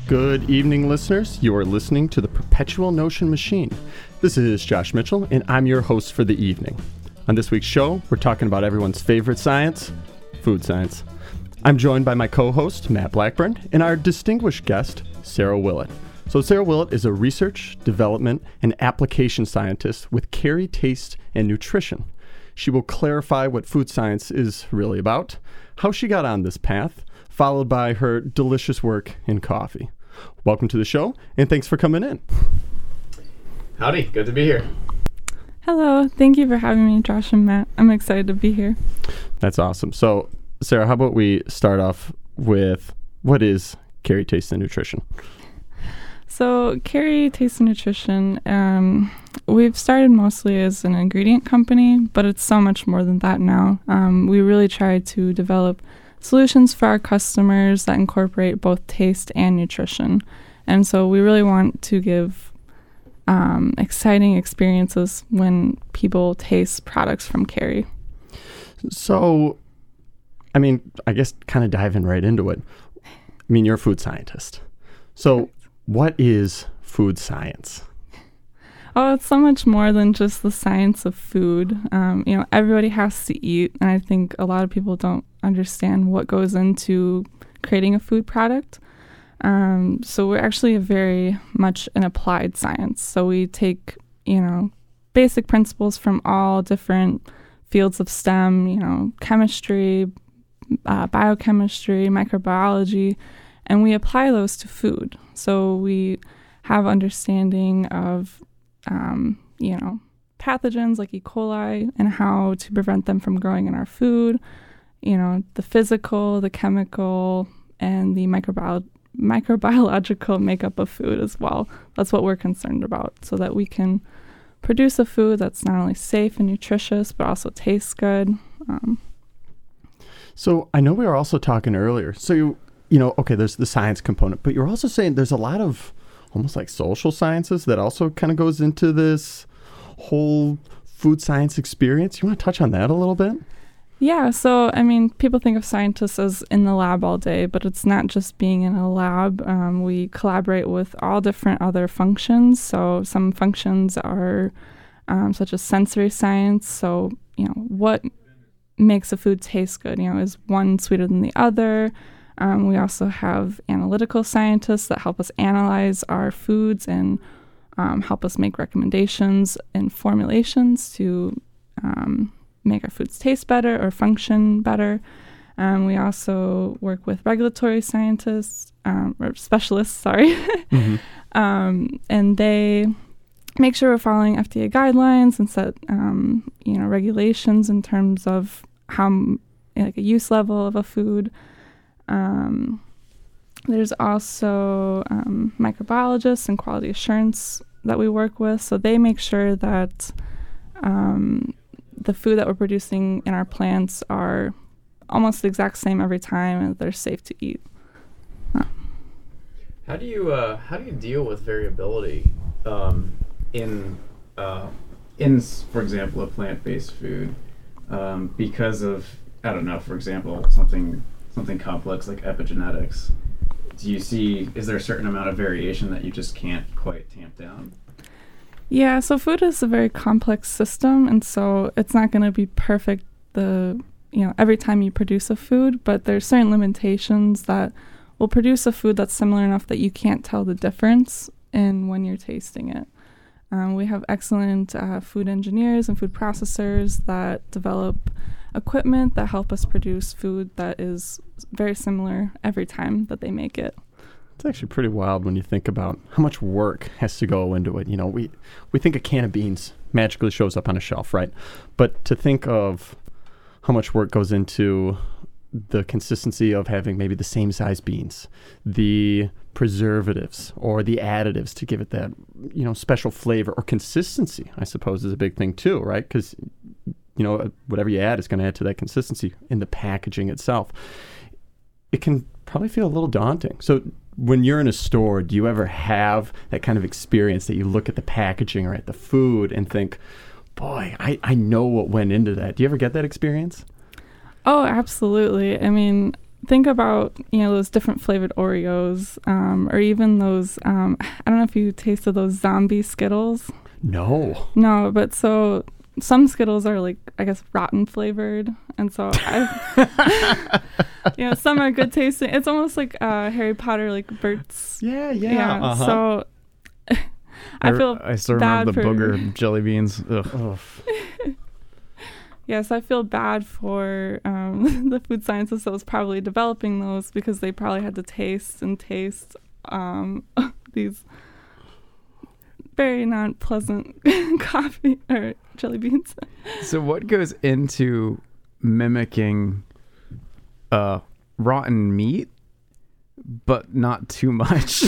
Good evening, listeners. You are listening to the Perpetual Notion Machine. This is Josh Mitchell, and I'm your host for the evening. On this week's show, we're talking about everyone's favorite science, food science. I'm joined by my co-host, Matt Blackburn, and our distinguished guest, Sarah Willett. So Sarah Willett is a research, development, and application scientist with Carey Taste and Nutrition. She will clarify what food science is really about, how she got on this path, followed by her delicious work in coffee. Welcome to the show, and thanks for coming in. Howdy, good to be here. Hello, thank you for having me, Josh and Matt. I'm excited to be here. That's awesome. So, Sarah, how about we start off with what is Carey Taste and Nutrition? So, Carey Taste and Nutrition, we've started mostly as an ingredient company, but it's so much more than that now. We really try to develop solutions for our customers that incorporate both taste and nutrition. And so we really want to give exciting experiences when people taste products from Carey. So, I guess kind of diving right into it. You're a food scientist. So what is food science? Oh, it's so much more than just the science of food. Everybody has to eat, and I think a lot of people don't understand what goes into creating a food product. So we're actually very much an applied science. So we take, basic principles from all different fields of STEM, chemistry, biochemistry, microbiology, and we apply those to food. So we have understanding of pathogens like E. coli and how to prevent them from growing in our food, the physical, the chemical, and the microbiological makeup of food as well. That's what we're concerned about, so that we can produce a food that's not only safe and nutritious, but also tastes good. So I know we were also talking earlier. So, there's the science component, but you're also saying there's a lot of almost like social sciences that also kind of goes into this whole food science experience. You want to touch on that a little bit? Yeah, so, people think of scientists as in the lab all day, but it's not just being in a lab. We collaborate with all different other functions. So some functions are such as sensory science. So, what makes a food taste good? Is one sweeter than the other? We also have analytical scientists that help us analyze our foods and help us make recommendations and formulations to make our foods taste better or function better. We also work with regulatory scientists, or specialists, Mm-hmm. And they make sure we're following FDA guidelines and set, regulations in terms of how, a use level of a food. There's also microbiologists and quality assurance that we work with, so they make sure that the food that we're producing in our plants are almost the exact same every time and they're safe to eat. How do you deal with variability in for example, a plant-based food because of, I don't know, for example, something complex like epigenetics? Is there a certain amount of variation that you just can't quite tamp down? Yeah, so food is a very complex system, and so it's not going to be perfect every time you produce a food, but there's certain limitations that will produce a food that's similar enough that you can't tell the difference in when you're tasting it. We have excellent food engineers and food processors that develop equipment that help us produce food that is very similar every time that they make it. It's actually pretty wild when you think about how much work has to go into it. We think a can of beans magically shows up on a shelf, right? But to think of how much work goes into the consistency of having maybe the same size beans, the preservatives or the additives to give it that, special flavor or consistency, I suppose, is a big thing too, right? Because, whatever you add is going to add to that consistency in the packaging itself. It can probably feel a little daunting. So when you're in a store, do you ever have that kind of experience that you look at the packaging or at the food and think, boy, I know what went into that? Do you ever get that experience? Oh, absolutely. think about, those different flavored Oreos, or even those, I don't know if you tasted those zombie Skittles. No. No, but so some Skittles are like, I guess, rotten flavored. And so some are good tasting. It's almost like Harry Potter, like Bert's. Yeah. Uh-huh. So I still remember the booger jelly beans. Ugh. Yes, I feel bad for the food scientists that was probably developing those, because they probably had to taste these very not pleasant coffee or jelly beans. So what goes into mimicking rotten meat, but not too much?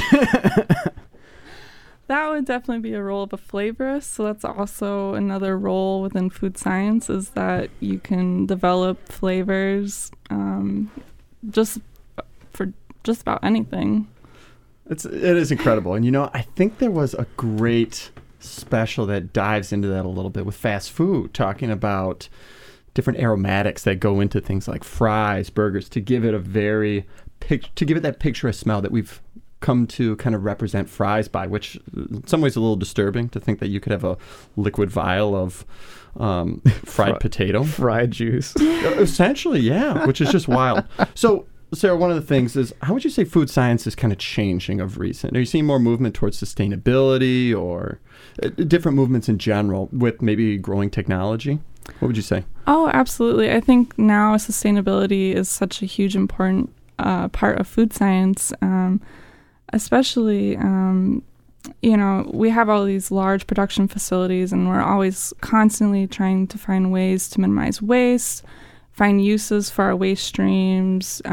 That would definitely be a role of a flavorist. So that's also another role within food science, is that you can develop flavors just for just about anything. It is incredible. And, I think there was a great special that dives into that a little bit with fast food, talking about different aromatics that go into things like fries, burgers, to give it that picturesque smell that we've come to kind of represent fries by, which in some ways is a little disturbing to think that you could have a liquid vial of fried potato. Fried juice. Essentially, yeah, which is just wild. So, Sarah, one of the things is, how would you say food science is kind of changing of recent? Are you seeing more movement towards sustainability or different movements in general with maybe growing technology? What would you say? Oh, absolutely. I think now sustainability is such a huge important part of food science. Especially, we have all these large production facilities, and we're always constantly trying to find ways to minimize waste, find uses for our waste streams,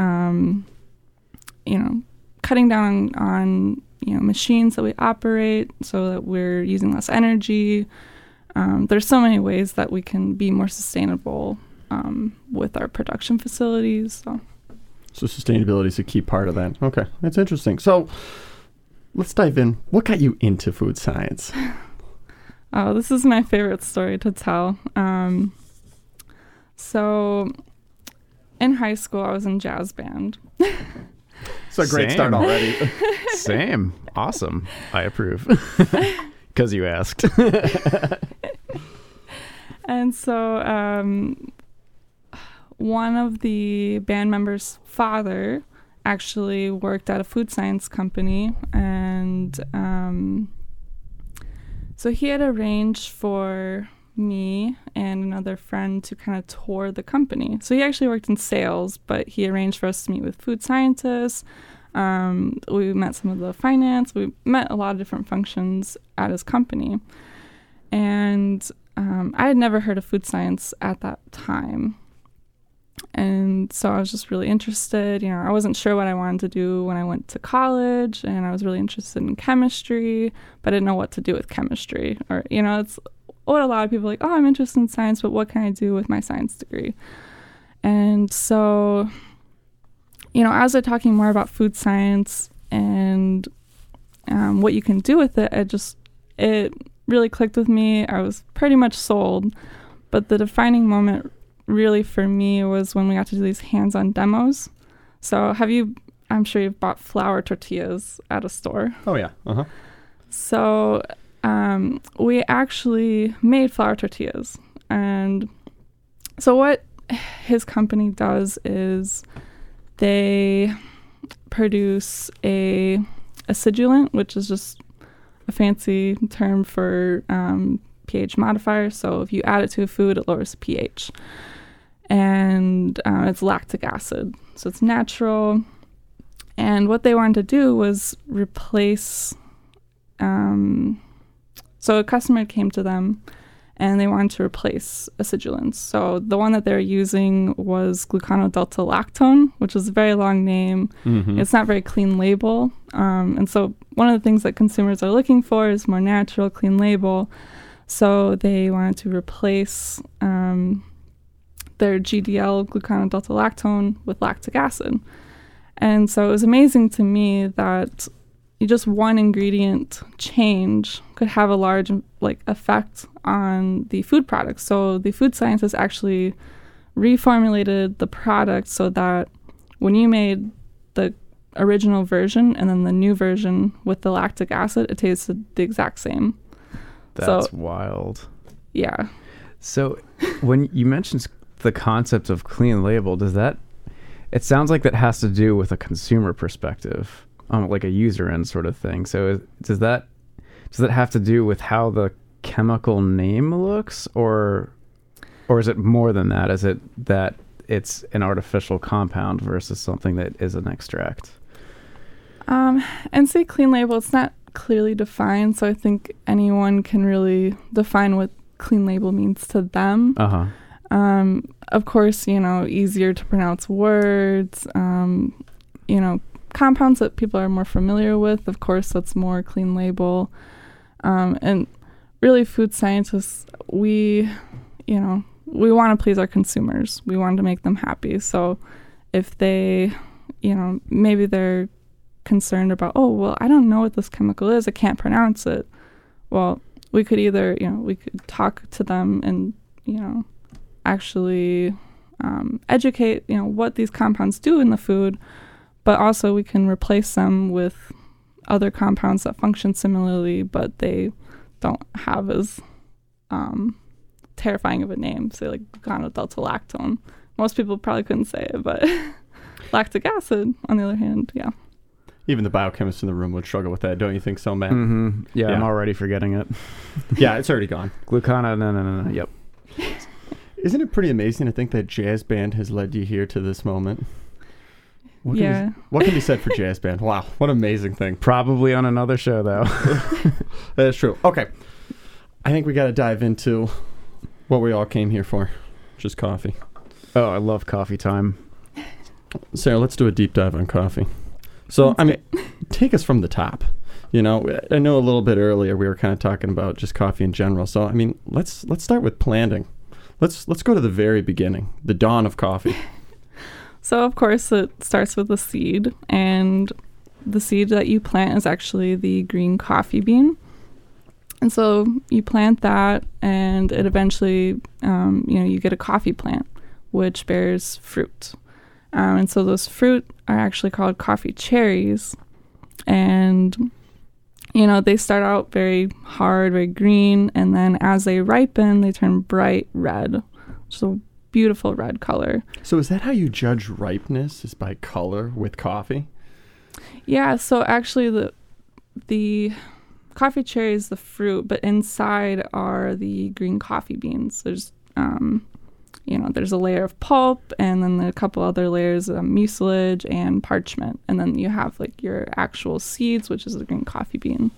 cutting down on machines that we operate so that we're using less energy. There's so many ways that we can be more sustainable with our production facilities. So sustainability is a key part of that. Okay, that's interesting. So let's dive in. What got you into food science? Oh, this is my favorite story to tell. So in high school, I was in jazz band. It's a great start already. Same. Awesome. I approve. Because you asked. And so one of the band members' father actually worked at a food science company, and so he had arranged for me and another friend to kind of tour the company. So he actually worked in sales, but he arranged for us to meet with food scientists. We met some of the finance. We met a lot of different functions at his company. And I had never heard of food science at that time. And so I was just really interested. I wasn't sure what I wanted to do when I went to college, and I was really interested in chemistry, but I didn't know what to do with chemistry. Or, it's what a lot of people are like, oh, I'm interested in science, but what can I do with my science degree? And so, as I'm talking more about food science and what you can do with it, it really clicked with me. I was pretty much sold. But the defining moment really for me was when we got to do these hands-on demos. So I'm sure you've bought flour tortillas at a store. Oh, yeah. Uh-huh. So we actually made flour tortillas. And so what his company does is they produce a acidulant, which is just a fancy term for pH modifier. So if you add it to a food, it lowers the pH. And it's lactic acid. So it's natural. And what they wanted to do was replace... so a customer came to them, and they wanted to replace acidulants. So the one that they're using was gluconodelta-lactone, which is a very long name. Mm-hmm. It's not very clean label. And so one of the things that consumers are looking for is more natural, clean label. So they wanted to replace their GDL, gluconodelta-lactone, with lactic acid. And so it was amazing to me that just one ingredient change could have a large effect on the food product. So the food scientists actually reformulated the product so that when you made the original version and then the new version with the lactic acid, it tasted the exact same. That's wild. Yeah. So when you mentioned the concept of clean label, it sounds like that has to do with a consumer perspective, like a user end sort of thing. So does that have to do with how the chemical name looks, or is it more than that? Is it that it's an artificial compound versus something that is an extract? NC Clean Label, it's not clearly defined, so I think anyone can really define what clean label means to them. Of course, easier to pronounce words, compounds that people are more familiar with, of course, that's more clean label. And really, food scientists, we want to please our consumers. We want to make them happy. So if they, maybe they're concerned about, oh, well, I don't know what this chemical is, I can't pronounce it. Well, we could either, we could talk to them and, actually educate, what these compounds do in the food, but also we can replace them with other compounds that function similarly, but they don't have as terrifying of a name, say like glucono-delta-lactone. Most people probably couldn't say it, but lactic acid, on the other hand, yeah. Even the biochemists in the room would struggle with that, don't you think so, Matt? Mm-hmm. Yeah, I'm already forgetting it. Yeah, it's already gone. Glucana, no. Yep. Isn't it pretty amazing to think that jazz band has led you here to this moment? What can be said for jazz band? Wow, what an amazing thing. Probably on another show, though. That is true. Okay. I think we got to dive into what we all came here for, just coffee. Oh, I love coffee time. Sarah, let's do a deep dive on coffee. So, take us from the top. I know a little bit earlier we were kind of talking about just coffee in general. So, let's start with planting. Let's go to the very beginning, the dawn of coffee. So, of course, it starts with a seed, and the seed that you plant is actually the green coffee bean. And so you plant that, and it eventually, you get a coffee plant, which bears fruit. And so those fruit are actually called coffee cherries. And, they start out very hard, very green. And then as they ripen, they turn bright red, which is a beautiful red color. So is that how you judge ripeness, is by color with coffee? Yeah, so actually the coffee cherry is the fruit, but inside are the green coffee beans. There's there's a layer of pulp, and then a couple other layers of mucilage and parchment, and then you have like your actual seeds, which is the green coffee bean.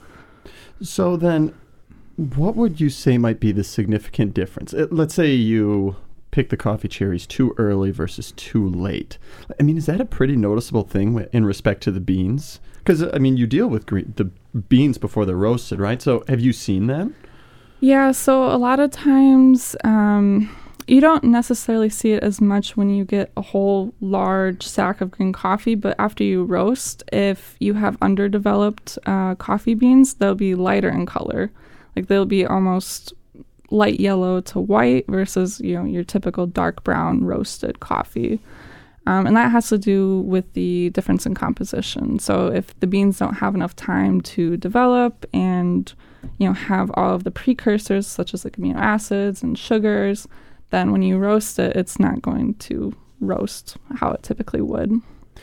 So then, what would you say might be the significant difference? Let's say you pick the coffee cherries too early versus too late. Is that a pretty noticeable thing in respect to the beans? Because you deal with the beans before they're roasted, right? So have you seen that? Yeah, so a lot of times you don't necessarily see it as much when you get a whole large sack of green coffee, but after you roast, if you have underdeveloped coffee beans, they'll be lighter in color. Like they'll be almost light yellow to white versus, your typical dark brown roasted coffee. And that has to do with the difference in composition. So if the beans don't have enough time to develop and, have all of the precursors such as like amino acids and sugars, then when you roast it, it's not going to roast how it typically would.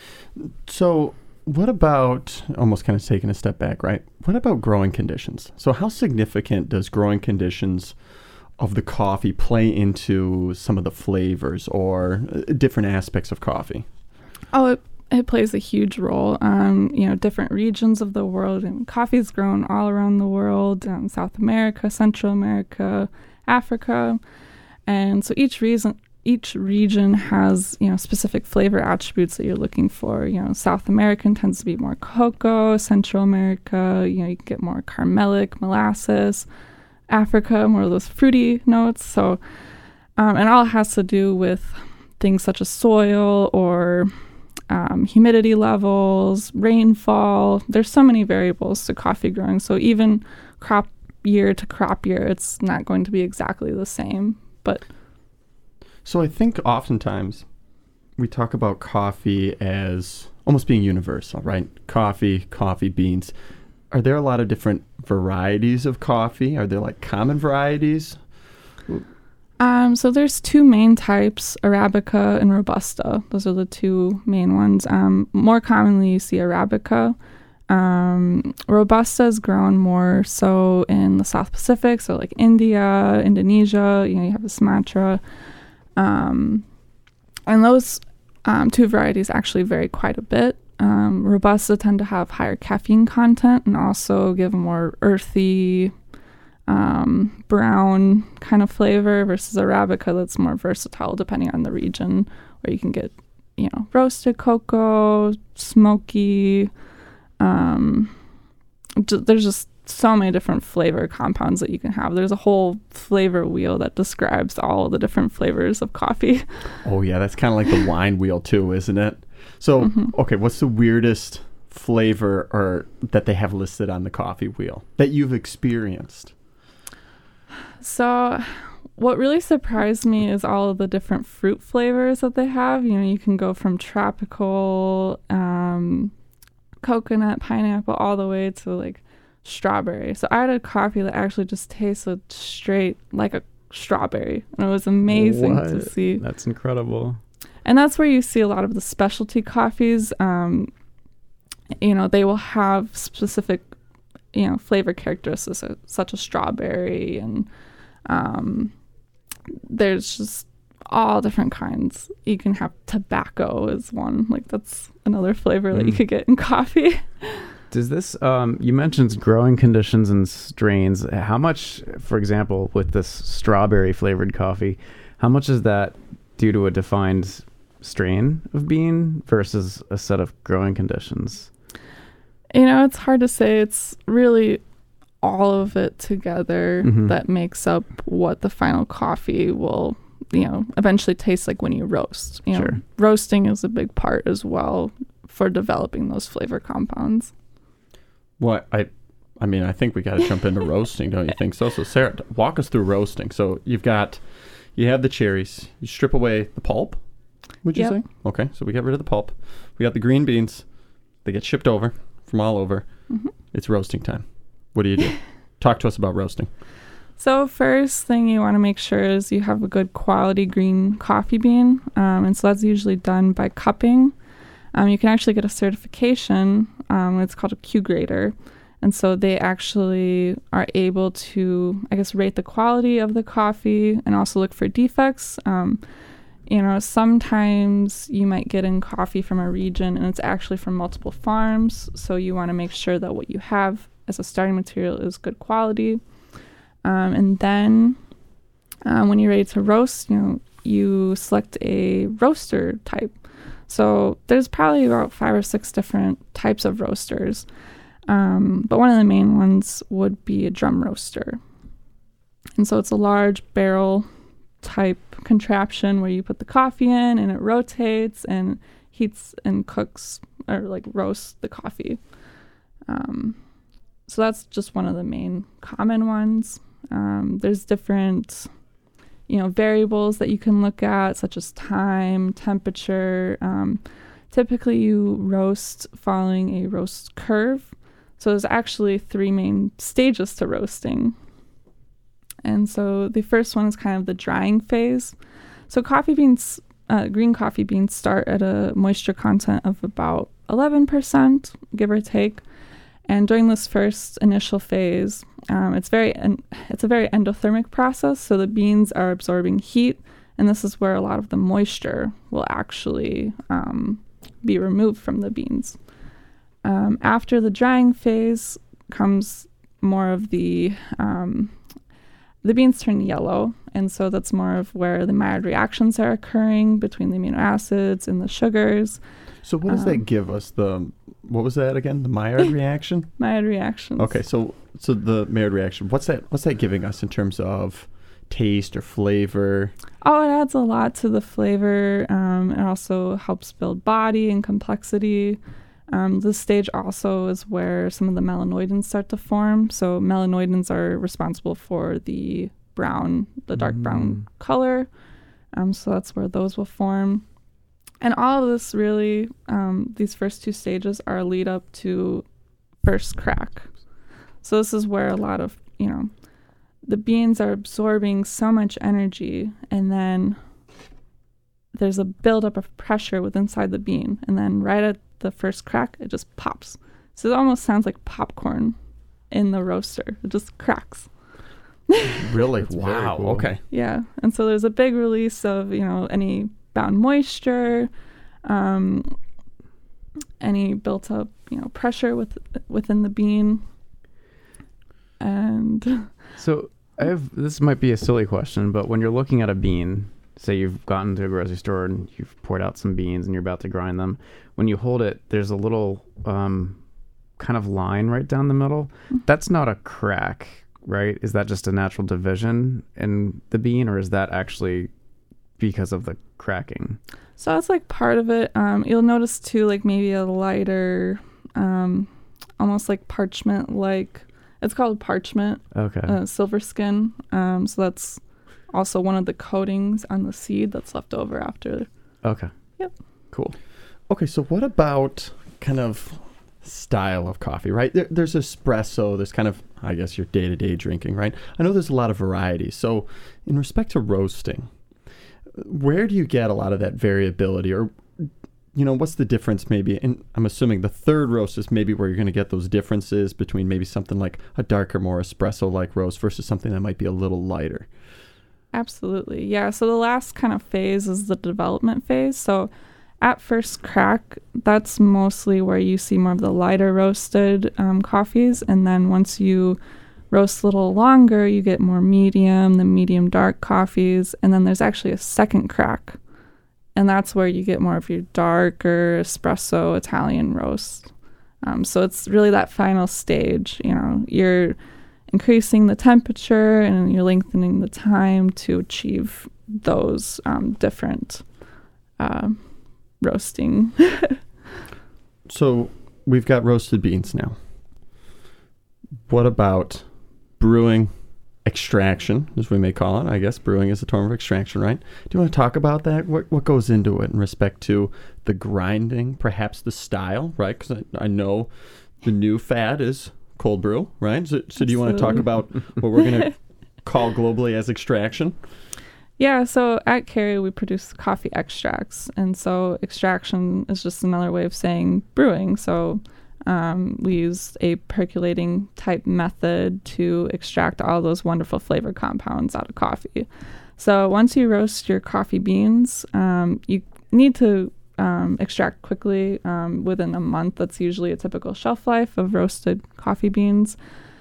So what about, almost kind of taking a step back, right? What about growing conditions? So how significant does growing conditions of the coffee play into some of the flavors or different aspects of coffee? Oh, it plays a huge role. Different regions of the world, and coffee is grown all around the world, South America, Central America, Africa. And so each region has, specific flavor attributes that you're looking for. South American tends to be more cocoa. Central America, you can get more caramelic, molasses. Africa, more of those fruity notes. So, and all has to do with things such as soil or humidity levels, rainfall. There's so many variables to coffee growing. So even crop year to crop year, it's not going to be exactly the same. But so I think oftentimes we talk about coffee as almost being universal, right? Coffee beans. Are there a lot of different varieties of coffee? Are there like common varieties? So there's two main types, Arabica and Robusta. Those are the two main ones. More commonly, you see Arabica. Robusta is grown more so in the South Pacific, so like India, Indonesia. You have the Sumatra, and those two varieties actually vary quite a bit. Robusta tend to have higher caffeine content and also give a more earthy, brown kind of flavor versus Arabica that's more versatile depending on the region, where you can get, roasted cocoa, smoky. There's just so many different flavor compounds that you can have. There's a whole flavor wheel that describes all the different flavors of coffee. Oh yeah, that's kind of like the wine wheel too, isn't it? So, okay, what's the weirdest flavor or that they have listed on the coffee wheel that you've experienced? So what really surprised me is all of the different fruit flavors that they have. You can go from tropical, coconut, pineapple, all the way to like strawberry. So I had a coffee that actually just tasted straight like a strawberry, and it was amazing to see. That's incredible. And that's where you see a lot of the specialty coffees. They will have specific, flavor characteristics such as strawberry, and there's just all different kinds. You can have tobacco as one. Like that's another flavor that you could get in coffee. Does this, you mentioned growing conditions and strains. How much, for example, with this strawberry flavored coffee, how much is that due to a defined strain of bean versus a set of growing conditions? It's hard to say. It's really all of it together that makes up what the final coffee will, eventually taste like when you roast. Sure. Roasting is a big part as well for developing those flavor compounds. Well, I think we got to jump into roasting, don't you think so? So Sarah, walk us through roasting. So you have the cherries. You strip away the pulp, would you say? Okay, so we get rid of the pulp. We got the green beans. They get shipped over from all over. It's roasting time. What do you do? Talk to us about roasting. So first thing you want to make sure is you have a good quality green coffee bean. And so that's usually done by cupping. You can actually get a certification. It's called a Q grader. And so they actually are able to, rate the quality of the coffee and also look for defects. Sometimes you might get in coffee from a region and it's actually from multiple farms. So you want to make sure that what you have as a starting material is good quality. And then when you're ready to roast, you select a roaster type. So there's probably about 5 or 6 different types of roasters. But one of the main ones would be a drum roaster. And so it's a large barrel type contraption where you put the coffee in and it rotates and heats and cooks or like roasts the coffee. So that's just one of the main common ones. There's different, variables that you can look at, such as time, temperature. Typically you roast following a roast curve. So there's actually 3 main stages to roasting. And so the first one is kind of the drying phase. So coffee beans, green coffee beans start at a moisture content of about 11%, give or take. And during this first initial phase, it's a very endothermic process. So the beans are absorbing heat, and this is where a lot of the moisture will actually be removed from the beans. After the drying phase comes more of the beans turn yellow, and so that's more of where the Maillard reactions are occurring between the amino acids and the sugars. So what does that give us? What was that again? The Maillard reaction? Maillard reactions. Okay, so the Maillard reaction, what's that giving us in terms of taste or flavor? Oh, it adds a lot to the flavor. It also helps build body and complexity. This stage also is where some of the melanoidins start to form. So melanoidins are responsible for the dark brown color. So that's where those will form. And all of this really, these first two stages are a lead up to first crack. So this is where a lot of, the beans are absorbing so much energy, and then there's a buildup of pressure with inside the bean. And then right at the first crack, it just pops. So it almost sounds like popcorn in the roaster. It just cracks. Really? That's very Wow. cool. Okay. Yeah. And so there's a big release of, any bound moisture, any built up, pressure within the bean. And So this might be a silly question, but when you're looking at a bean, say you've gotten to a grocery store and you've poured out some beans and you're about to grind them, when you hold it, there's a little kind of line right down the middle. That's not a crack, right? Is that just a natural division in the bean, or is that actually because of the cracking? so that's like part of it. You'll notice too, like maybe a lighter, almost like parchment, like it's called parchment, Okay. silver skin. So that's also one of the coatings on the seed that's left over after. Okay. Yep. Cool. Okay, so what about kind of style of coffee, right? There's espresso, there's kind of, I guess, your day-to-day drinking, right? I know there's a lot of variety. So in respect to roasting, where do you get a lot of that variability, or, what's the difference maybe? And I'm assuming the third roast is maybe where you're going to get those differences between maybe something like a darker, more espresso-like roast versus something that might be a little lighter. Absolutely. Yeah. So the last kind of phase is the development phase. So at first crack, that's mostly where you see more of the lighter roasted coffees. And then once you roast a little longer, you get more the medium dark coffees. And then there's actually a second crack. And that's where you get more of your darker espresso Italian roast. So it's really that final stage. You're increasing the temperature and you're lengthening the time to achieve those different roasting. So we've got roasted beans now. What about brewing, extraction, as we may call it? I guess brewing is a term of extraction, right? Do you want to talk about that? What goes into it in respect to the grinding, perhaps the style, right? Because I know the new fad is cold brew, right? So do you want to talk about what we're going to call globally as extraction? Yeah, so at Carey, we produce coffee extracts. And so extraction is just another way of saying brewing. So we use a percolating type method to extract all those wonderful flavor compounds out of coffee. So once you roast your coffee beans, you need to extract quickly within a month. That's usually a typical shelf life of roasted coffee beans.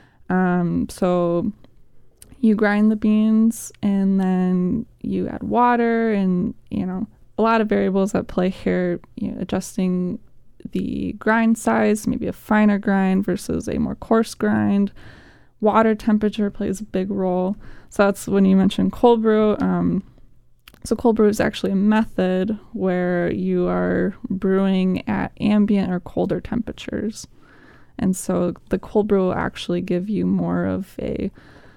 So you grind the beans and then you add water and, a lot of variables at play here, adjusting the grind size, maybe a finer grind versus a more coarse grind. Water temperature plays a big role. So that's when you mentioned cold brew. So cold brew is actually a method where you are brewing at ambient or colder temperatures. And so the cold brew will actually give you more of a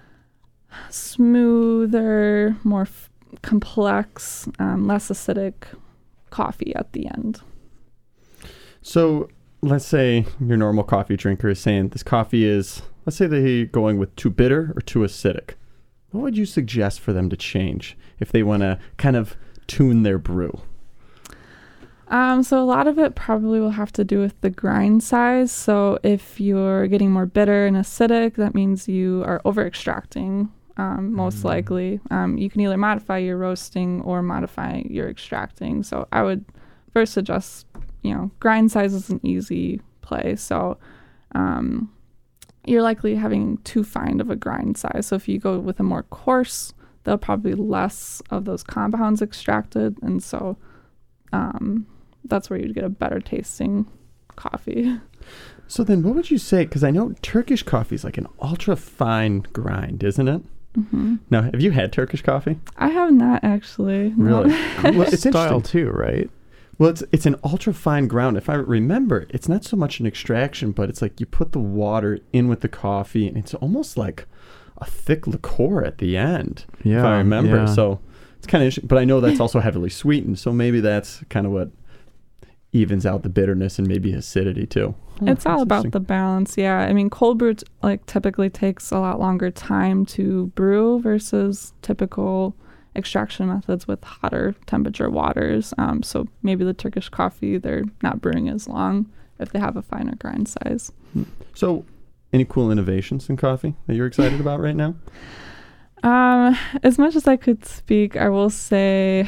smoother, more complex, less acidic coffee at the end. So let's say your normal coffee drinker is saying this coffee is, let's say they're going with too bitter or too acidic. What would you suggest for them to change if they want to kind of tune their brew? So a lot of it probably will have to do with the grind size. So if you're getting more bitter and acidic, that means you are over extracting, most likely. You can either modify your roasting or modify your extracting. So I would first suggest, grind size is an easy play. So you're likely having too fine of a grind size. So if you go with a more coarse, there'll probably be less of those compounds extracted. And so that's where you'd get a better tasting coffee. So then what would you say, because I know Turkish coffee is like an ultra fine grind, isn't it? Mm-hmm. Now, have you had Turkish coffee? I have not actually. No. Really? Well, it's Style interesting. too, right? Well, it's an ultra fine ground. If I remember, it's not so much an extraction, but it's like you put the water in with the coffee, and it's almost like a thick liqueur at the end. Yeah, if I remember. yeah. So it's kind of interesting. But I know that's also heavily sweetened, so maybe that's kind of what evens out the bitterness and maybe acidity too. It's all that's about interesting. the balance. Yeah. I mean, cold brew typically takes a lot longer time to brew versus typical extraction methods with hotter temperature waters. So maybe the Turkish coffee, they're not brewing as long if they have a finer grind size. So, any cool innovations in coffee that you're excited about right now? As much as I could speak, I will say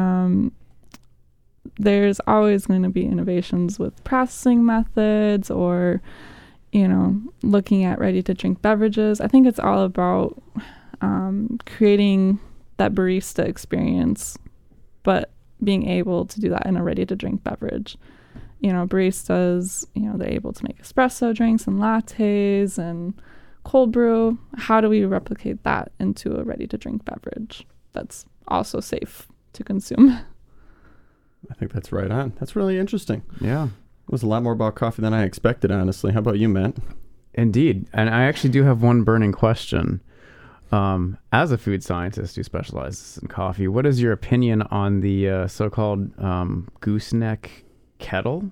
there's always going to be innovations with processing methods or, looking at ready-to-drink beverages. I think it's all about creating that barista experience, but being able to do that in a ready-to-drink beverage. Baristas, they're able to make espresso drinks and lattes and cold brew. How do we replicate that into a ready-to-drink beverage that's also safe to consume? I think that's right on. That's really interesting. Yeah. It was a lot more about coffee than I expected, honestly. How about you, Matt? Indeed. And I actually do have one burning question. As a food scientist who specializes in coffee, what is your opinion on the so-called gooseneck kettle?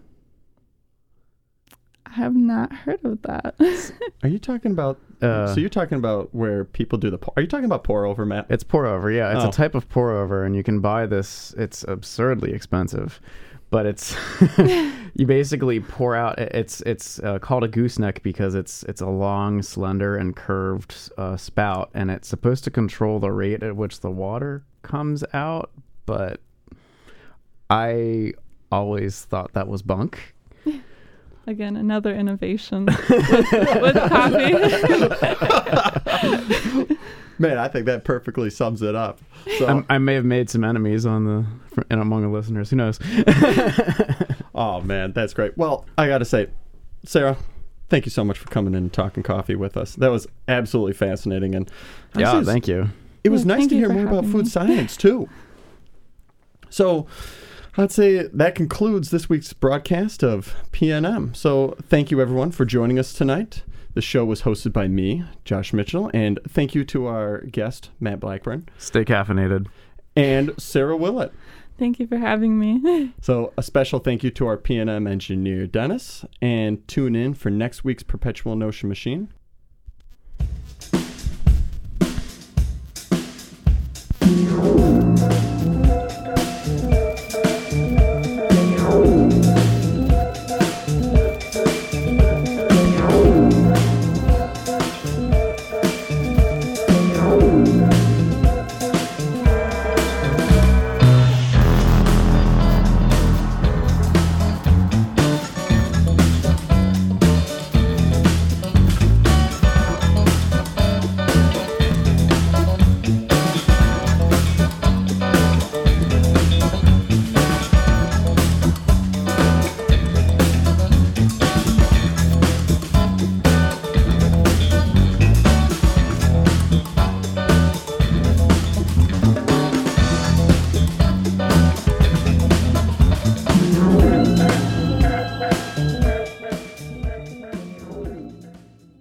I have not heard of that. Are you talking about... so you're talking about where people do the... Are you talking about pour over, Matt? It's pour over, yeah. It's Oh. a type of pour over, and you can buy this. It's absurdly expensive, but it's you basically pour out. It's called a gooseneck because it's a long, slender, and curved spout, and it's supposed to control the rate at which the water comes out. But I always thought that was bunk. Again, another innovation with coffee. Man, I think that perfectly sums it up. So, I may have made some enemies and among the listeners. Who knows? oh, man, that's great. Well, I got to say, Sarah, thank you so much for coming in and talking coffee with us. That was absolutely fascinating. And Yeah, thank you. It was Yeah, nice thank to you hear for more about having food me. science, too. So I'd say that concludes this week's broadcast of PNM. So thank you, everyone, for joining us tonight. The show was hosted by me, Josh Mitchell, and thank you to our guest, Matt Blackburn, Stay caffeinated. and Sarah Willett. Thank you for having me. So a special thank you to our PNM engineer, Dennis, and tune in for next week's Perpetual Notion Machine.